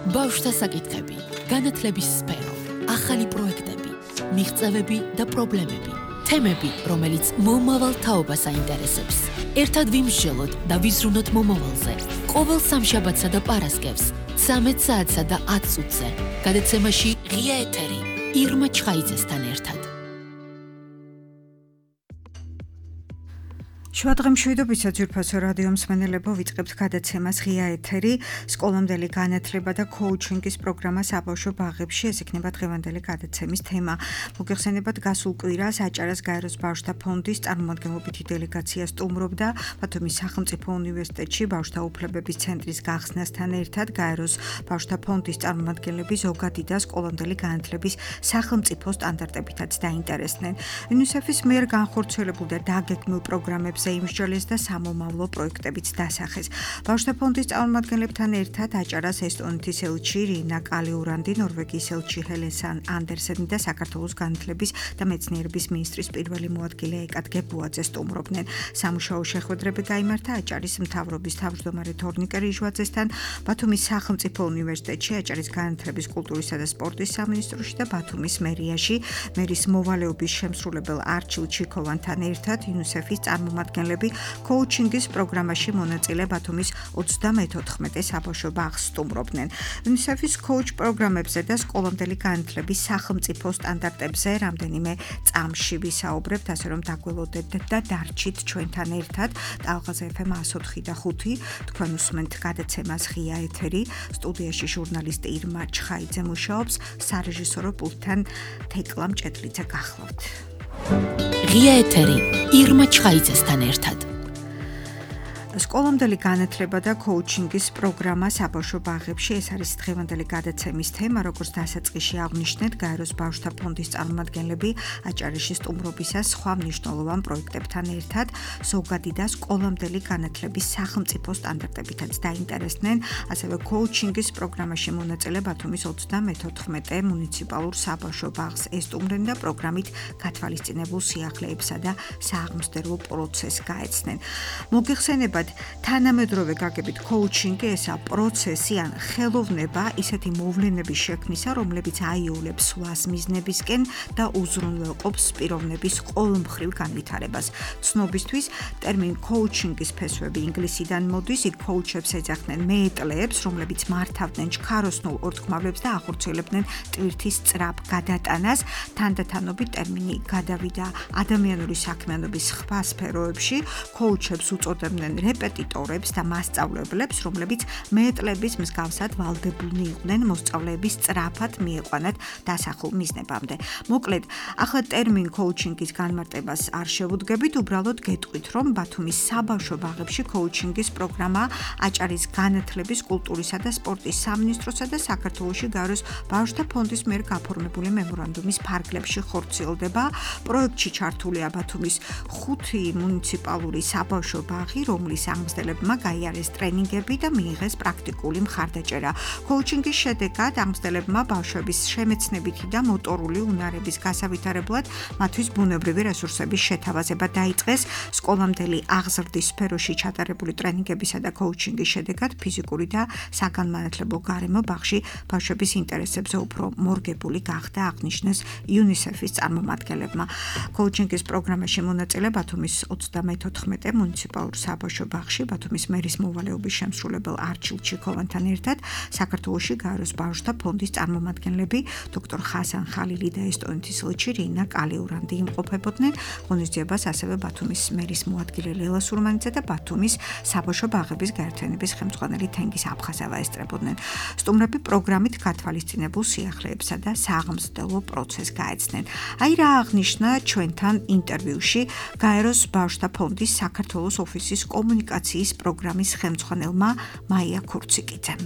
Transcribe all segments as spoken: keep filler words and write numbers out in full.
ბავშვთა საკითხები, განათლების სფერო, ახალი პროექტები, მიღწევები და პრობლემები, თემები, რომელიც მომავალ თაობას აინტერესებს. ერთად ვიმსჯელოთ და ვიზრუნოთ მომავალზე. ყოველ სამშაბათსა და პარასკევს, ცამეტ საათსა და ათ წუთზე, გადაცემაში ღია ეთერი, ირმა ჩხაიძესთან ერთად. შუადღე მშვიდობისა ძვირფასო რადიო მსმენელებო, ვიწყებთ გადაცემას ღია ეთერი, სკოლამდელი განათლება და კოუჩინგის პროგრამა საბავშვო ბაღებში. ეს იქნება დღევანდელი გადაცემის თემა. მოგეხსენებათ, გასულ კვირას აჭარას გაეროს ბავშვთა ფონდის წარმომადგენლობითი დელეგაცია სტუმრობდა ბათუმის სახელმწიფო უნივერსიტეტში ბავშვთა უფლებების ცენტრის გახსნასთან ერთად გაეროს ბავშვთა ფონდის წარმომადგენლები ზოგადი და სკოლამდელი განათლების სახელმწიფო სტანდარტებითაც დაინტერესდნენ. იუნისეფის მიერ განხორციელებულ და დაგეგმილ პროგრამებს იმსჯელეს და სამომავლო პროექტებიც დასახეს. ბავშვთა ფონდის წარმომადგენლებთან ერთად აჭარას ესტონეთის ელჩი რინა კალიურანდი, ნორვეგიის ელჩი ჰელესან ანდერსენი და საქართველოს განათლების და მეცნიერების მინისტრის პირველი მოადგილე ეკად გებუაძე სტუმრობდნენ. სამუშაო შეხვედრები გაიმართა აჭარის მთავრობის თავმჯდომარე თორნიკე რიჟვაძესთან, ბათუმის სახელმწიფო უნივერსიტეტში, აჭარის განათლების, კულტურისა და სპორტის სამინისტროში და ბათუმის მერიაში. მერის მოვალეობის შემსრულებელ არჩილ ჩიქოვანთან ერთად იუნისეფის წარმომადგენლები კოუჩინგის პროგრამაში მონაწილე ბათუმის ოცდამეთოთხმეტე საბავშვო ბაღს სტუმრობდნენ. იუნისეფის კოუჩ პროგრამებზე და სკოლამდელი განათლების სახელმწიფო სტანდარტებზე რამდენიმე წამში ვისაუბრებთ, ასე რომ დაგველოდეთ და დარჩით ჩვენთან ერთად. ტალღაზე ეფ ემ εκατო ოთხი და ხუთი, თქვენ უსმენთ გადაცემას ღია ეთერი, სტუდიაში ჟურნალისტი ირმა ჩხაიძე მუშაობს, სარეჟისორო პულტთან თეკლა მჭედლიძე გახლავთ. ღია ეთერი, ირმა ჩხაიძესთან ერთად. სკოლამდელი განათლება და კოუჩინგის პროგრამა საბავშვო ბაღებში. ეს არის დღევანდელი გადაცემის თემა, როგორც დასაწყისში აღნიშნეთ, გაეროს ბავშვთა ფონდის წარმომადგენლები აჭარაში სტუმრობისას სხვა მნიშვნელოვან პროექტებთან ერთად ზოგადი და სკოლამდელი განათლების სახელმწიფო სტანდარტებითაც დაინტერესდნენ. ასევე კოუჩინგის პროგრამაში მონაწილე ბათუმის ოცდამეთოთხმეტე მუნიციპალურ საბავშვო ბაღს ესტუმრნენ და პროგრამით გათვალისწინებულ სიახლეებსა და სააღმსდელო პროცესს გაეცნენ. მოგეხსენებათ, თანამედროვე გაგებით კოუჩინგი ესაა პროცესი ან ხელოვნება ისეთი მოვლენების შექმნისა, რომლებიც აიოლებს სვლას მიზნებისკენ და უზრუნველყოფს პიროვნების ყოველმხრივ განვითარებას. ცნობისთვის ტერმინ კოუჩინგის ფესვები ინგლისიდან მოდის, იქ კოუჩებს ეძახდნენ მეეტლეებს, რომლებიც მართავდნენ ჩქაროსნულ ორთქმავლებს და ახორციელებდნენ ტვირთის სწრაფ გადატანას. თანდათანობით ტერმინი გადავიდა ადამიანური საქმიანობის სხვა სფეროებში, კოუჩებს უწოდებდნენ რეპეტიტორებს და მასწავლებლებს, რომლებიც მეეტლების მსგავსად ვალდებულნი იყვნენ მოსწავლეების სწრაფად მieყვანათ დასახულ მიზნებამდე. მოკლედ, ახლა ტერმინ კოუჩინგის განმარტებას არ შევუდგებით, უბრალოდ გეტყვით, რომ ბათუმის საბავშვო ბაღებში კოუჩინგის პროგრამა აჭარის განათლების, კულტურისა და სპორტის სამინისტროსა და საქართველოში გაეროს ბავშვთა ფონდის მიერ გაფორმებული მემორანდუმის ფარგლებში ხორციელდება. პროექტში ჩართულია ბათუმის ხუთი მუნიციპალური საბავშვო ბაღი, რომლის აღმზრდელებმა გაიარეს ტრენინგები და მიიღეს პრაქტიკული მხარდაჭერა. კოუჩინგის შედეგად აღმზრდელებმა ბავშვების შემეცნებითი და მოტორული უნარების გასავითარებლად მათთვის ბუნებრივი რესურსების შეთავაზება დაიწყეს. სკოლამდელი აღზრდის სფეროში ჩატარებული ტრენინგებისა და კოუჩინგის შედეგად ფიზიკური და საგანმანათლებლო გარემო ბაღში ბავშვების ინტერესებზე უფრო მორგებული გახდა, აღნიშნეს იუნისეფის წარმომადგენლებმა. კოუჩინგის პროგრამაში მონაწილე ბათუმის ოცდამეთოთხმეტე მუნიციპალურ საბავშვო ბაღში ბათუმის მერის მოვალეობის შემსრულებელ არჩილ ჩიქოვანთან ერთად საქართველოში გაეროს ბავშვთა ფონდის წარმომადგენლები დოქტორ ხასან ხალილი და ესტონეთის ელჩი რინა კალიურანდი იმყოფებოდნენ. ღონისძიებას ასევე ბათუმის მერის მოადგილე ლელა სურმანიძე და ბათუმის საბავშვო ბაღების გაერთიანების ხელმძღვანელი თენგიზ აფხაზავა ესწრებოდნენ. სტუმრები პროგრამით გათვალისწინებულ სიახლეებსა და სააღმსდელო პროცესს გაეცნენ. აი რა აღნიშნა ჩვენთან ინტერვიუში გაეროს ბავშვთა ფონდის საქართველოს ოფისის კომუნიკაციის პროგრამის ხელმძღვანელმა მაია ქურციკიძემ.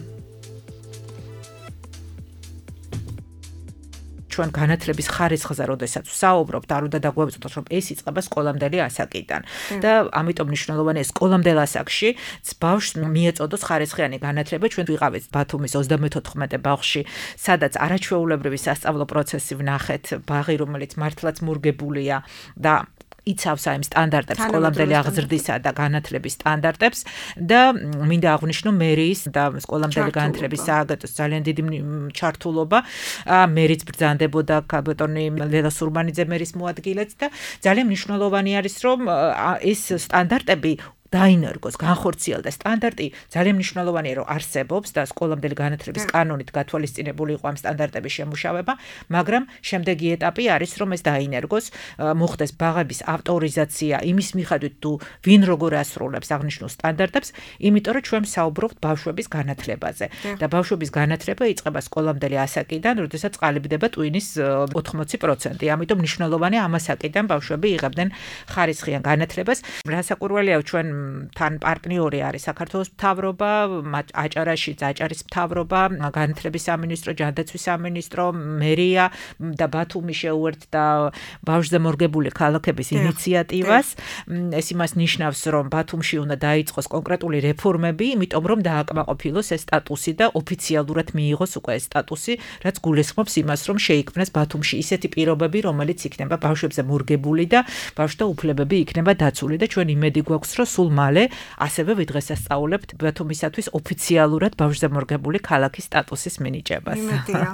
ჩვენ განათლების ხარისხზე როდესაც ვსაუბრობთ, არ უნდა დაგვეწოდოთ, რომ ეს იწყება სკოლამდელი ასაკიდან. და ამიტომ მნიშვნელოვანია სკოლამდელ ასაკში ბავშვს მიეწოდოს ხარისხიანი განათლება. ჩვენ ვიყავით ბათუმის ოცდამეთოთხმეტე ბაღში, სადაც არაჩვეულებრივი სასწავლო პროცესი ვნახეთ, ბაღი, რომელიც მართლაც მორგებულია და იცავს აი სტანდარტებს, სკოლამდელი აღზრდისა და განათლების სტანდარტებს და მინდა აღვნიშნო მერიის და სკოლამდელი განათლების სააგენტოს ძალიან დიდი ჩართულობა. მერიც ბრძანდებოდა ბატონი ლელა სურბანიძე მერის მოადგილედ და ძალიან მნიშვნელოვანი არის რომ ეს სტანდარტები დაინერგოს, განხორციელდეს. სტანდარტი ძალიან მნიშვნელოვანია, რომ არსებობს და სკოლამდელი განათლების კანონით გათვალისწინებული იყო ამ სტანდარტების შემუშავება, მაგრამ შემდეგი ეტაპი არის, რომ ეს დაინერგოს, მოხდეს ბაღების ავტორიზაცია იმის მიხედვით, თუ ვინ როგორ ასრულებს აღნიშნულ სტანდარტებს, იმიტომ რომ ჩვენ საუბრობთ ბავშვების განათლებაზე. და ბავშვების განათლება იწყება სკოლამდელი ასაკიდან, როდესაც ყალიბდება ტვინის ოთხმოცი პროცენტი. ამიტომ მნიშვნელოვანია ამ ასაკიდან ბავშვები იღებდნენ ხარისხიან განათლებას. რასაკვირველია ჩვენ თან პარტნიორი არის საქართველოს მთავრობა, აჭარაში აჭარის მთავრობა, განათლების სამინისტრო, ჯანდაცვის სამინისტრო, მერია და ბათუმი შეუერთდა ბავშვზე მორგებული ქალაქების ინიციატივას. ეს იმას ნიშნავს, რომ ბათუმში უნდა დაიწყოს კონკრეტული რეფორმები, იმიტომ რომ დააკმაყოფილოს ეს სტატუსი და ოფიციალურად მიიღოს უკვე ეს სტატუსი, რაც გულისხმობს იმას, რომ შეიქმნას ბათუმში ისეთი პირობები, რომელიც იქნება ბავშვებზე მორგებული და ბავშვთა უფლებები იქნება დაცული და ჩვენ იმედი გვაქვს, რომ სულ მალე ასევე ვიდღესასწაულებთ ბათუმისათვის ოფიციალურად ბავშვზე მორგებული ქალაქის სტატუსის მინიჭებას. იმედია.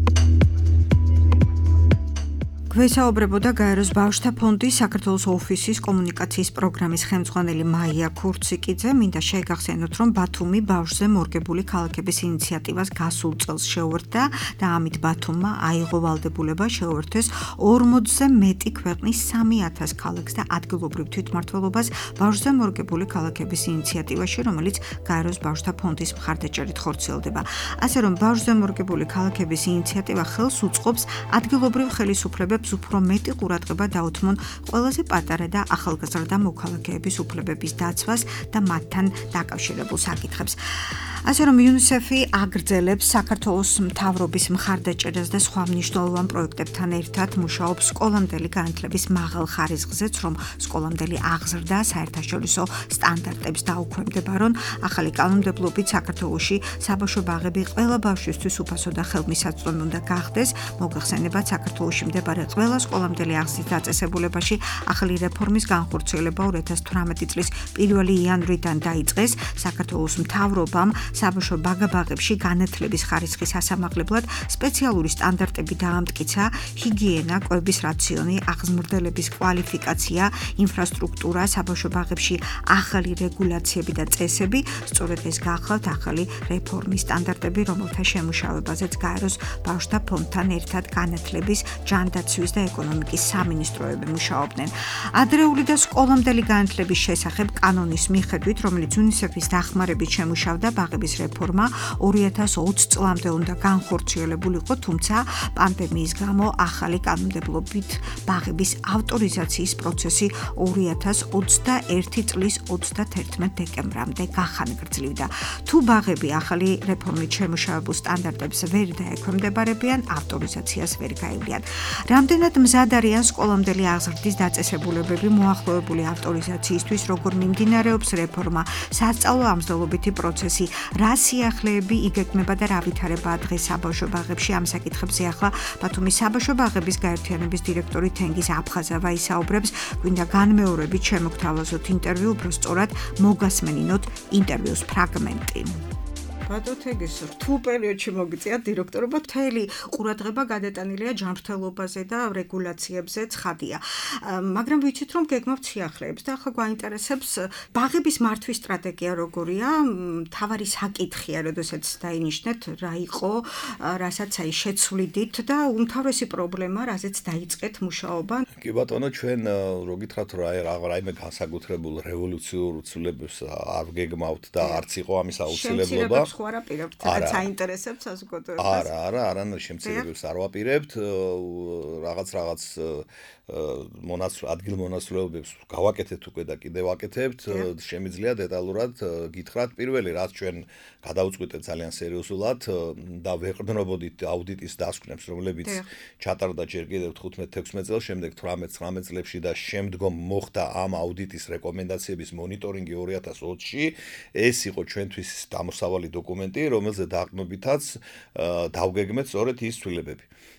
გვესაუბრებოდა გაეროს ბავშვთა ფონდის საქართველოს ოფისის კომუნიკაციის პროგრამის ხელმძღვანელი მაია ქურციკიძე. მინდა შეგახსენოთ, რომ ბათუმი ბავშვზე მორგებული ქალაქების ინიციატივას გასულ წელს შეუერთდა და ამით ბათუმმა აიღო ვალდებულება შეუერთეს ორმოცზე მეტი ქვეყნის სამი ათას ქალაქს და ადგილობრივ თვითმმართველობას ბავშვზე მორგებული ქალაქების ინიციატივაში, რომელიც გაეროს ბავშვთა ფონდის მხარდაჭერით ხორციელდება. ასე რომ ბავშვზე მორგებული ქალაქების ინიციატივა ხელს უწყობს ადგილობრივ ხელისუფლებებს უფრო მეტი ყურადღება დაუთმონ ყველაზე პატარა და ახალგაზრდა მოქალაქეების უფლებების დაცვას და მათთან დაკავშირებულ საკითხებს. ასე რომ იუნისეფი აგრძელებს საქართველოს მთავრობის მხარდაჭერას და სხვა მნიშვნელოვან პროექტებთან ერთად მუშაობს სკოლამდელი განათლების მაღალ ხარისხზეც, რომ სკოლამდელი აღზრდა საერთაშორისო სტანდარტებს დაუქვემდებარონ. ახალი კანონმდებლობით საქართველოში საბავშვო ბაღები ყველა ბავშვისთვის უფასო და ხელმისაწვდომი უნდა გახდეს. მოგახსენებათ, საქართველოში მდებარე ყველა სკოლამდელი აღზრდის დაწესებულებაში ახალი რეფორმის განხორციელება ორი ათას თვრამეტი წლის პირველი იანვრიდან დაიწყეს. საქართველოს მთავრობამ საბავშვო ბაღებში განათლების ხარისხის ასამაღლებლად სპეციალური სტანდარტები დაამტკიცა, ჰიგიენა, კვების რაციონი, აღზრდელების კვალიფიკაცია, ინფრასტრუქტურა, საბავშვო ბაღებში ახალი რეგულაციები და წესები. სწორედ ეს გახლავთ ახალი რეფორმის სტანდარტები, რომელთა შემუშავებაზეც გაეროს ბავშვთა ფონდთან ერთად განათლების, ჯანდაცვის და ეკონომიკის სამინისტროები მუშაობდნენ. ადრეული და სკოლამდელი განათლების შესახებ კანონის მიხედვით, რომელიც იუნისეფის დახმარებით შემუშავდა, ბაღების რეფორმა ორი ათას ოცი წლამდე უნდა განხორციელებულიყო, თუმცა პანდემიის გამო ახალი კანონმდებლობით ბაღების ავტორიზაციის პროცესი ორი ათას ოცდაერთი წლის ოცდათერთმეტ დეკემბრამდე გახანგრძლივდა. თუ ბაღები ახალი რეფორმით შემუშავებულ სტანდარტებს ვერ დაექვემდებარებიან, ავტორიზაციას ვერ გაივლიან. რამდენად მზად არიან სკოლამდელი აღზრდის დაწესებულებები მოახლოებული ავტორიზაციისთვის, როგორ მიმდინარეობს რეფორმა, სასწავლო ამსდელობითი პროცესი, რა სიახლეები იგეგმება და რა ვითარებაა დღეს საბავშვო ბაღებში. ამ საკითხებზე ახლა ბათუმის საბავშვო ბაღების გაერთიანების დირექტორი თენგიზ აფხაზავა ისაუბრებს. გვინდა განმეორებით შემოგთავაზოთ ინტერვიუ, უბრალოდ მოგასმენინოთ ინტერვიუს ფრაგმენტი. ბატონთეგის რთულ პერიოდში მოგიწია დირექტორობა, მთელი ყურადღება გადატანილია ჯანმრთელობაზე და რეგულაციებზე ცხადია. მაგრამ ვიცით რომ გეგმავთ სიახლეებს და ახლა გვაინტერესებს ბაღების მართვის სტრატეგია როგორია, მთავარი საკითხია, როდესაც დაინიშნეთ რა იყო, რასაც აი შეცვლიდით და უმთავრესი პრობლემა, რაზეც დაიწყეთ მუშაობა. კი ბატონო, ჩვენ რო გითხრათ რა რაიმე განსაკუთრებულ რევოლუციურ ცვლილებებს არ გეგმავთ და არც იყო ამის აუცილებლობა. ხო არ აპირებთ, რაც აინტერესებს საზოგადოებას. არა, არა, არანაირ შემცირებებს არ ვაპირებთ, რაღაც რაღაც მონაცვლ ადგილმონაცვლეობებს გავაკეთეთ უკვე და კიდევ ვაკეთებთ, შემიძლია დეტალურად გითხრათ. პირველი რაც ჩვენ გადავწყვიტეთ ძალიან სერიოზულად და ვეყრდნობოდით აუდიტის დასკვნებს, რომლებიც ჩატარდა ჯერ კიდევ თხუთმეტ თექვსმეტ წელს, შემდეგ თვრამეტ ცხრამეტ წლებში და შემდგომ მოხდა ამ აუდიტის რეკომენდაციების მონიტორინგი ორი ათას ოცში. ეს იყო ჩვენთვის დამოსავალი დოკუმენტი, რომელზე დაყრდნობითაც დავგეგმეთ სწორედ ის ცვლილებები.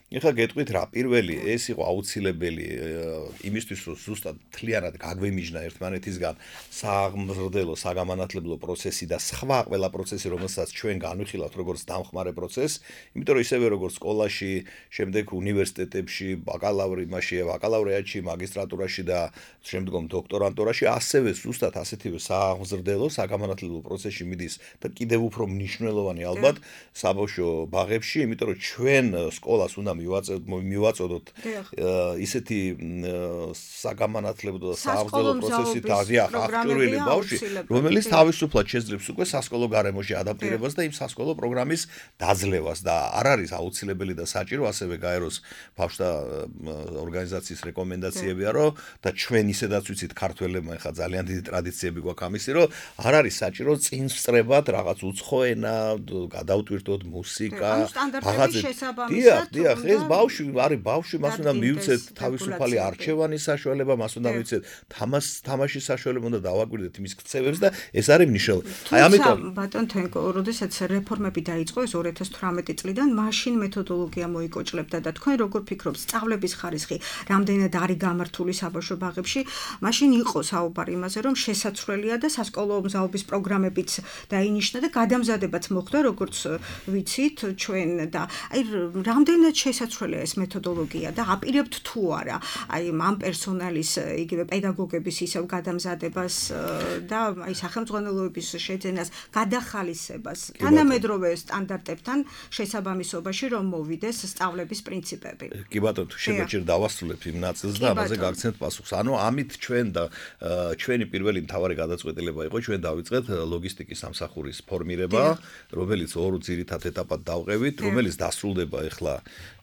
ეხლა გეტყვით რა, პირველი ეს იყო აუცილებელი იმისთვის, რომ ზუსტად მთლიანად გაგვემიჯნა ერთმანეთისგან სააღმზრდელო, საგამანათლებლო პროცესი და სხვა ყველა პროცესი, რომელსაც ჩვენ განვიხილავთ როგორც დამხმარე პროცესს, იმიტომ რომ ისევე როგორც სკოლაში, შემდეგ უნივერსიტეტებში, ბაკალავრი, იმაში, ბაკალავრიატში, მაგისტრატურაში და შემდგომ დოქტორანტურაში, ასევე ზუსტად ასეთივე სააღმზრდელო, საგამანათლებლო პროცესში მიდის და კიდევ უფრო მნიშვნელოვანი ალბათ საბავშვო ბაღებში, იმიტომ რომ ჩვენ სკოლას უნდა მივაწოდოთ ისეთი საგამანათლებლო და სააღმზრდელო პროცესით აღჭურვილი ბავშვი, რომელიც თავისუფლად შეძლებს უკვე სასკოლო გარემოში ადაპტირებას და იმ სასკოლო პროგრამის დაძლევას და არ არის აუცილებელი და საჭირო ასევე გაეროს ბავშვთა ორგანიზაციის რეკომენდაციებია, რომ და ჩვენ ისედაც ვიცით ქართველებმა ახლა ძალიან დიდი ტრადიციები გვაქვს ამისი, რომ არ არის საჭირო წინ სწრებად რაღაც უცხო ენა გადავტვირთოთ მუსიკა, რაღაცა შესაბამისად. დიახ, ეს ბავშვი არის ბავშვი, მას უნდა მივცეთ თავისუფალი არჩევანის საშუალება, მას უნდა მივცეთ თამაშის საშუალება, უნდა დავაკვირდეთ მის ქცევებს და ეს არის მნიშვნელოვანი. აი ამიტომ ბატონ თენკო, როდესაც რეფორმები დაიწყო ეს ორი ათას თვრამეტი წლიდან, მაშინ მეთოდოლოგია მოიკოჭლებდა და თქვენ როგორ ფიქრობთ, სწავლების ხარისხი რამდენად არის გამართული საბავშვო ბაღებში? მაშინ იყო საუბარი იმაზე, რომ შესაძლებელია და სასკოლო მზაობის პროგრამებიც დაინიშნა და გადამზადებაც მოხდა, როგორც ვიცით ჩვენ და აი რამდენად შესაძლებელია ეს მეთოდოლოგია და აპირებთ თუ არა აი ამ პერსონალის იგივე პედაგოგების ისევ გადამზადებას და აი სახელმძღვანელოების შეძენას, გადახალისებას თანამედროვე სტანდარტებთან შესაბამისობაში, რომ მოვიდეს სწავლების პრინციპები. კი ბატონო, თუ შემეჭირ დავასრულებ იმ ნაწილს და ამაზე გაგცემთ პასუხს. ანუ ამით ჩვენ და ჩვენი პირველი მთავარი გადაწყვეტილება იყო, ჩვენ დავიწყეთ ლოგისტიკის სამსახურის ფორმირება, რომელიც ორ ძირითად ეტაპად დავყევით, რომელიც დასრულდება ეხლა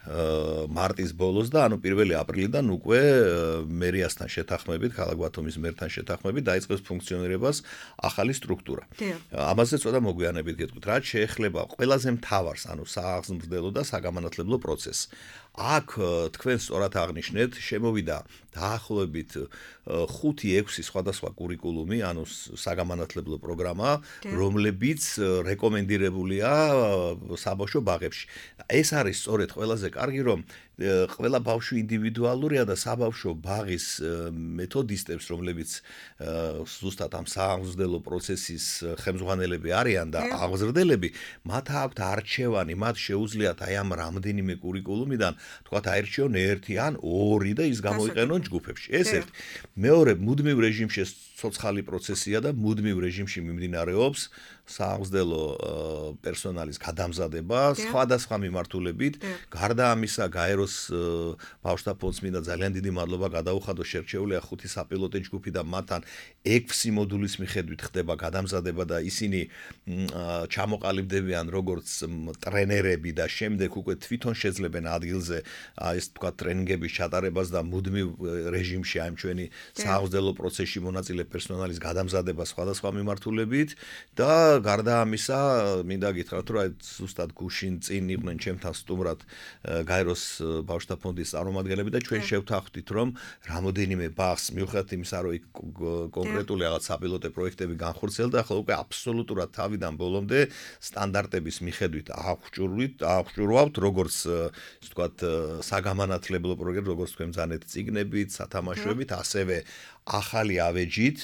მარტის ბოლოს და ანუ პირველი აპრილიდან უკვე მერიასთან შეთანხმებით, ქალაქ ბათუმის მერთან შეთანხმებით დაიწყებს ფუნქციონირებას ახალი სტრუქტურა. ამაზე ცოტა მოგვიანებით გეტყვით, რაც შეეხება ყველაზე მთავარს, ანუ სააღმზრდელო და საგამანათლებლო პროცესს. აქ თქვენ სწორად აღნიშნეთ, შემოვიდა დაახლოებით ხუთი ექვსი სხვადასხვა კურიკულუმი, ანუ საგამანათლებლო პროგრამა, რომლებიც რეკომენდირებულია საბავშვო ბაღებში. ეს არის სწორედ ყველაზე კარგი, რომ ყველა ბავშვი ინდივიდუალურია და საბავშვო ბაღის მეთოდისტებს, რომლებიც ზუსტად ამ სააღმზრდელო პროცესის ხელმძღვანელები არიან და აღზრდელები, მათ აქვთ არჩევანი, მათ შეუძლიათ აი ამ რამდენიმე კურიკულუმიდან თქვათ აერჩიონ ერთი ან ორი და ის გამოიყენონ ჯგუფებში. ეს ერთი. მეორე, მუდმივ რეჟიმში ცოცხალი პროცესია და მუდმივ რეჟიმში მიმდინარეობს სააღმზრდელო პერსონალის გადამზადება სხვადასხვა მიმართულებით. გარდა ამისა, გაეროს ბავშვთა ფონდს მინდა ძალიან დიდი მადლობა გადაუხადო, შერჩეულია ხუთი საპილოტე ჯგუფი და მათთან ექვსი მოდულის მიხედვით ხდება გადამზადება და ისინი ჩამოყალიბდებიან როგორც ტრენერები და შემდეგ უკვე თვითონ შეძლებენ ადგილზე ეს თქვა ტრენინგების ჩატარებას და მუდმივ რეჟიმში აი ჩვენი სააღმზრდელო პროცესში მონაწილე პერსონალის გადამზადება სხვადასხვა მიმართულებით და გარდა ამისა, მინდა გითხრათ, რომ ზუსტად გუშინ წინ იყვნენ ჩემთან სტუმრად გაეროს ბავშვთა ფონდის წარმომადგენლები და ჩვენ შევთანხმდით, რომ რამოდენიმე ბაღს მიუხედავად იმისა, რომ კონკრეტული რაღაც საპილოტე პროექტები განხორციელდა, ახლა უკვე აბსოლუტურად თავიდან ბოლომდე სტანდარტების მიხედვით აღჭურვით, აღჭურვავთ, როგორც ისე ვთქვათ, საგამანათლებლო პროგრამები, როგორც თქვენ ბრძანეთ წიგნებით, სათამაშოებით, ასევე ახალი ავეჯით,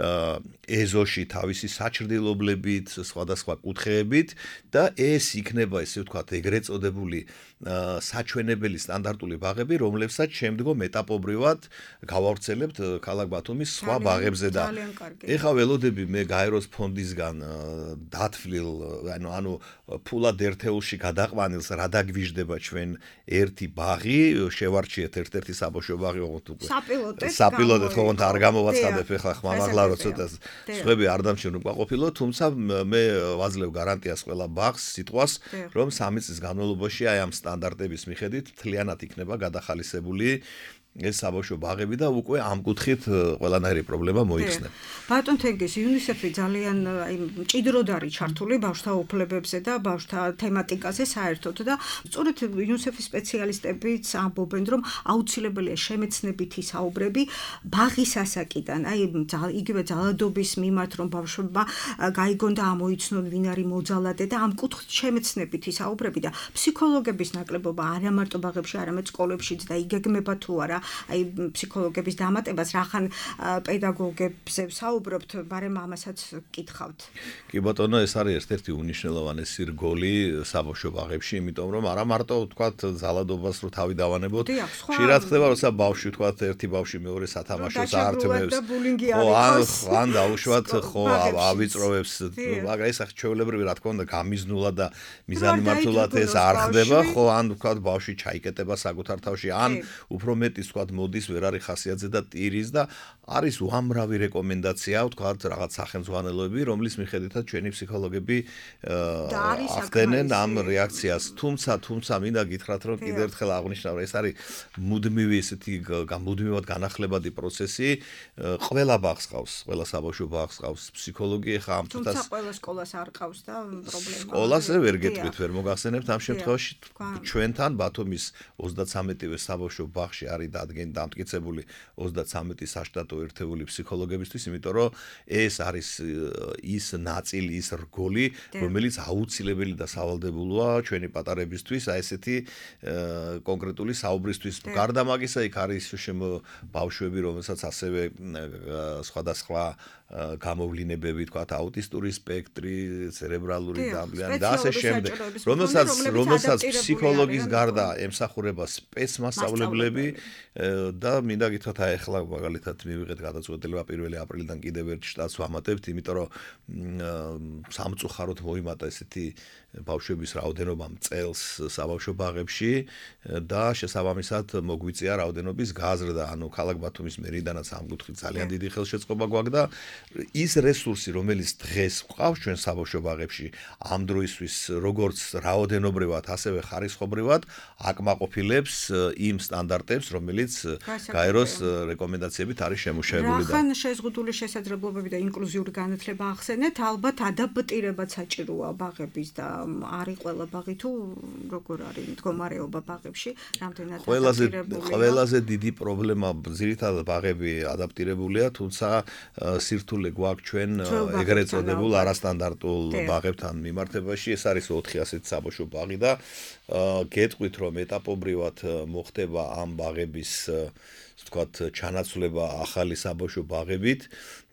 ეზოში თავისი საჩრდილობლებით, სხვადასხვა კუთხეებით და ეს იქნება, ესე ვთქვათ, ეგრეთ წოდებული საჩვენებელი სტანდარტული ბაღები, რომლებსაც შემდგომ ეტაპობრივად გავავრცელებთ ქალაქ ბათუმის სხვა ბაღებზე და ეხლა ველოდები მე გაეროს ფონდისგან დათვლილ, ანუ ანუ ფულად ერთეულში გადაყვანილს რა დაგვიждდება ჩვენ ერთი ბაღი, შევარჩიეთ ერთ-ერთი საბავშვო ბაღი, ოღონდ უკვე საპილოტეთ საპილოტეთ ოღონდ არ გამოვაცხადებ ეხლა ხმამაღლა რო ცოტა სხვები არ დამჩნევ უკვე ყოფილო, თუმცა მე ვაძლევ გარანტიას ყველა ბაღს, სიტყვას, რომ სამი წლის განმავლობაში აი ამ სტანდარტების მიხედვით მთლიანად იქნება გადახალისებული ეს საბავშვო ბაღები და უკვე ამ კუთხით ყველანაირი პრობლემა მოიხსნა. ბატონ თენგის იუნისეფი ძალიან აი მჭიდროდ არის ჩართული ბავშვთა უფლებებზე და ბავშვთა თემატიკაზე საერთოდ და სწორედ იუნისეფის სპეციალისტებიც ამბობენ, რომ აუცილებელია შემეცნებითი საუბრები ბაღის ასაკიდან, აი იგივე ძალადობის მიმართ, რომ ბავშვებმა გაიგონ და ამოიცნონ ვინ არის მოძალადე და ამ კუთხით შემეცნებითი საუბრები და ფსიქოლოგების ნაკლებობა არა მარტო ბაღებში, არამედ სკოლებშიც და იგეგმება თუ არა აი ფსიქოლოგების დამატებას რახან პედაგოგებზე ვსაუბრობთ, მაგრამ ამასაც კითხავთ. კი ბატონო, ეს არის ერთ-ერთი უნიშნელოვანესი რგოლი საბავშვო ბაღებში, იმიტომ რომ არა მარტო ვთქვათ ძალადობას რო თავი დავანებოთ, ხშირად ხდება, როცა ბავშვი ვთქვათ ერთი ბავშვი მეორე სათამაშოს ართმევს. ხო, ან დაუშვათ, ხო, ავიწროვებს, მაგრამ ეს ახჩეულებრივი რა თქმა უნდა გამიზნულად და მიზანმიმართულად ეს არ ხდება, ხო, ან ვთქვათ ბავშვი ჩაიკეტება საკუთარ თავში, ან უფრო მეტი ვთქვათ მოდის ვერ არის ხასიათზე და ტირის და არის უამრავი რეკომენდაცია ვთქვათ რაღაც სახელმძღვანელოები, რომლის მიხედვითაც ჩვენი ფსიქოლოგები ახდენენ ამ რეაქციას. თუმცა, თუმცა მინდა გითხრათ, რომ კიდევ ერთხელ აღვნიშნავ, ეს არის მუდმივი ესეთი მუდმივად განახლებადი პროცესი. ყველა ბაღს ყავს, ყველა საბავშვო ბაღს ყავს ფსიქოლოგი, ხა ამ თუმცა ყველა სკოლას არ ყავს და პრობლემა. სკოლაზე ვერ გეტყვით, ვერ მოგახსენებთ ამ შემთხვევაში ჩვენთან ბათუმის ოცდათრამეტივე საბავშვო ბაღში არის დადგენილი დამტკიცებული ოცდათრამეტი საშტატო ერთეული ფსიქოლოგებისთვის, იმიტომ რომ ეს არის ის ნაწილი, ის რგოლი, რომელიც აუცილებელი და სავალდებულოა ჩვენი პატარებისთვის, აი ესეთი კონკრეტული საუბრისთვის. გარდა მაგისა, იქ არის ბავშვები, რომელსაც ასევე სხვადასხვა გამოვლინებები, თქვათ, აუტისტური სპექტრი, ცერებრალური დამლიანი და ასე შემდეგ, რომელსაც რომელსაც ფსიქოლოგის გარდა ემსახურება სპეცმასწავლებლები და მინდა გითხრათ, აი ახლა მაგალითად მივიღეთ გადაწყვეტილება პირველი აპრილიდან კიდევ ერთ შტატს ვამატებთ, იმიტომ რომ სამწუხაროდ მოიმატა ესეთი ბავშვების რაოდენობა წელს საბავშვო ბაღებში და შესაბამისად მოგვიწია რაოდენობის გაზრდა, ანუ ქალაქ ბათუმის მერიდანაც ამ კუთხით ძალიან დიდი ხელშეწყობა გვაქვს და ის რესურსი, რომელიც დღეს გვყავს ჩვენ საბავშვო ბაღებში, ამ დროისთვის როგორც რაოდენობრივად, ასევე ხარისხობრივად აკმაყოფილებს იმ სტანდარტებს, რომელიც გაეროს რეკომენდაციებით არის შემუშავებული და რახან შეზღუდული შესაძლებლობები და ინკლუზიური განათლება ახსენეთ, ალბათ ადაპტირებაც საჭიროა ბაღების და არის ყველა ბაღი თუ როგორ არის მდგომარეობა ბაღებში, რამდენად ადაპტირებულია. ყველაზე დიდი პრობლემა ძირითადად ბაღები ადაპტირებულია, თუმცა სირთულე გვაქვს ჩვენ ეგრეთ წოდებულ არასტანდარტულ ბაღებთან მიმართებაში. ეს არის ოთხი ასეთი საბავშვო ბაღი და გეტყვით, რომ ეტაპობრივად მოხდება ამ ბაღების ვთქვათ ჩანაცვლება ახალი საბავშვო ბაღებით.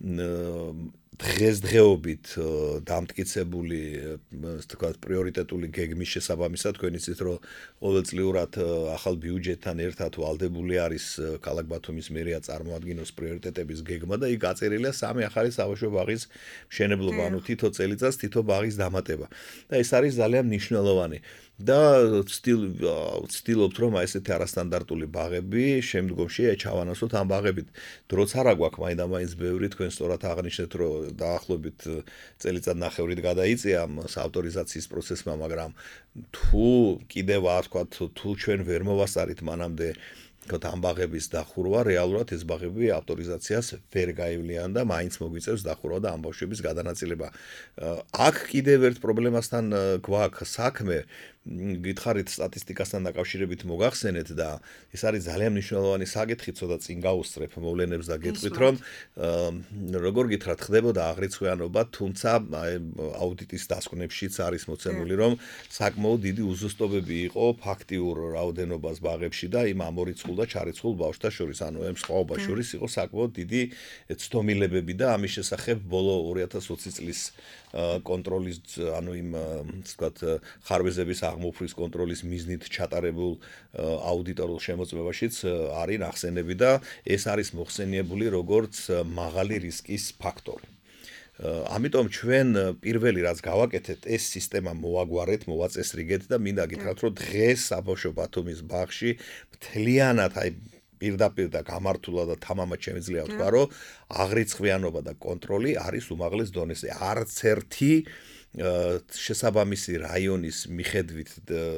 დღესდღეობით დამტკიცებული ვთქვათ პრიორიტეტული გეგმის შესაბამისად, თქვენ იცით, რომ ყოველწლიურად ახალ ბიუჯეტთან ერთად ვალდებული არის ქალაქ ბათუმის მერია წარმოადგინოს პრიორიტეტების გეგმა და იქ გაწერილია სამი ახალი საბავშვო ბაღის მშენებლობა, ანუ თითო წელიწადს თითო ბაღის დამატება. და ეს არის ძალიან მნიშვნელოვანი. და ვცდილობთ, რომ ესეთი არასტანდარტული ბაღები შემდგომში ჩავანაცვლოთ ამ ბაღებით. დროც არა გვაქვს მაინდა-მაინც ბევრი, თქვენ სწორად აღნიშნეთ, რომ დაახლოებით წელიწადნახევრით გადაიწია ამ ავტორიზაციის პროცესმა, მაგრამ თუ კიდევ არ ვთქვათ, თუ ჩვენ ვერ მოვასწარით მანამდე ამ ბაღების დახურვა, რეალურად ეს ბაღები ავტორიზაციას ვერ გაივლიან და მაინც მოგვიწევს დახურვა და ამ ბავშვების გადანაწილება. აქ კიდევ ერთ პრობლემასთან გვაქვს საქმე, გითხარით სტატისტიკასთან დაკავშირებით მოგახსენეთ და ეს არის ძალიან მნიშვნელოვანი საკითხი, ცოტა წინ გავუსწრებ მოვლენებს და გეტყვით, რომ როგორ გითხრათ, ხდებოდა აღრიცხვიანობა, თუმცა აუდიტის დასკვნებშიც არის მოცემული, რომ საკმაოდ დიდი უზუსტობები იყო ფაქტიურ რაოდენობას ბაღებში და იმ ამორიცხულ და ჩარიცხულ ბავშვთა შორის, ანუ ამ სხვაობა შორის იყო საკმაოდ დიდი ცდომილებები და ამის შესახებ ბოლო ორი ათას ოცი წლის კონტროლის, ანუ იმ ვთქვათ ხარვეზების აღმოფხვის კონტროლის მიზნით ჩატარებულ აუდიტორულ შემოწმებაშიც არის ნახსენები და ეს არის მოხსენიებული როგორც მაღალი რისკის ფაქტორი. ამიტომ ჩვენ პირველი რაც გავაკეთეთ, ეს სისტემა მოვაგვარეთ, მოვაწესრიგეთ და მინდა გითხრათ, რომ დღეს საბავშვო ბათუმის ბაღში მთლიანად აი პირდაპირ და გამართულად და თამამად შემიძლია ვთქვა, რომ აღრიცხვიანობა და კონტროლი არის უმაღლეს დონეზე. არც ერთი შესაბამისი რაიონის მიხედვით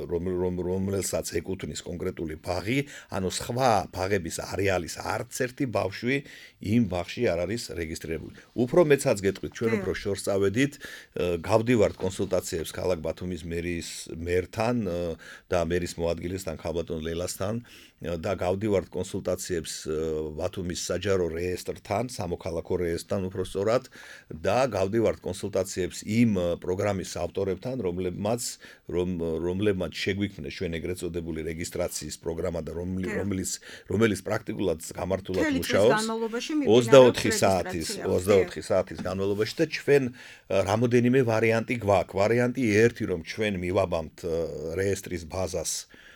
რომელსაც ეკუთვნის კონკრეტული ბაღი, ანუ სხვა ბაღების არეალის არც ერთი ბავშვი იმ ბაღში არ არის რეგისტრირებული. უფრო მეცაც გეტყვით, ჩვენ უფრო შორს წავედით, გავდივართ კონსულტაციებს ქალაქ ბათუმის მერის მერთან და მერის მოადგილესთან ქალბატონ ლელასთან და გავდივართ კონსულტაციებს ბათუმის საჯარო რეესტრთან, სამოქალაქო რეესტრთან უფრო სწორად და გავდივართ კონსულტაციებს იმ პროგრამის ავტორებთან, რომლებმაც რომლებმაც შეგვიქმნეს ჩვენ ეგრეთ წოდებული რეგისტრაციის პროგრამა და რომელიც რომელიც პრაქტიკულად გამართულად მუშაობს ოცდაოთხი საათის ოცდაოთხი საათის განმავლობაში და ჩვენ რამოდენიმე ვარიანტი გვაქვს. ვარიანტი ერთი, რომ ჩვენ მივაბამთ რეესტრის ბაზას